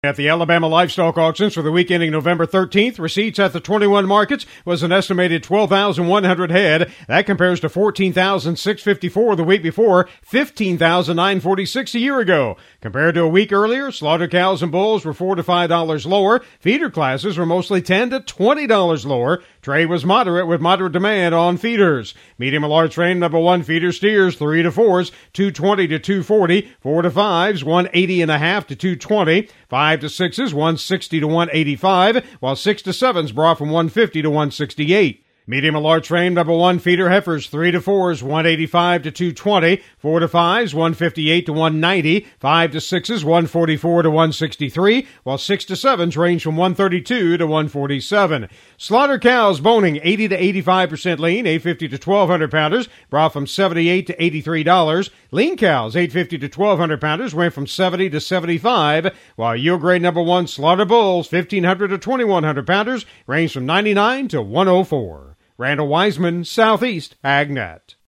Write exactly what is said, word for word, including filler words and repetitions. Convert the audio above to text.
At the Alabama Livestock Auctions for the week ending November thirteenth, receipts at the twenty-one markets was an estimated twelve thousand one hundred head. That compares to fourteen thousand six hundred fifty-four the week before, fifteen thousand nine hundred forty-six a year ago. Compared to a week earlier, slaughter cows and bulls were four to five dollars lower. Feeder classes were mostly ten to twenty dollars lower. Trade was moderate with moderate demand on feeders. Medium and large frame number one feeder steers three to fours, two twenty to two forty, four to fives, one eighty and a half to two twenty, five to sixes, one sixty to one eighty-five, while six to sevens brought from one fifty to one sixty-eight. Medium and large frame number one feeder heifers three to fours, one eighty-five to two twenty, four to fives, one fifty-eight to one ninety, five to sixes, one forty-four to one sixty-three, while six to sevens range from one thirty-two to one forty-seven. Slaughter cows boning eighty to eighty-five percent lean, eight fifty to twelve hundred pounders, brought from seventy-eight to eighty-three dollars. Lean cows, eight fifty to twelve hundred pounders, went from seventy to seventy-five, while yield grade number one slaughter bulls, fifteen hundred to twenty-one hundred pounders, range from ninety-nine to one oh four. Randall Wiseman, Southeast AgNet.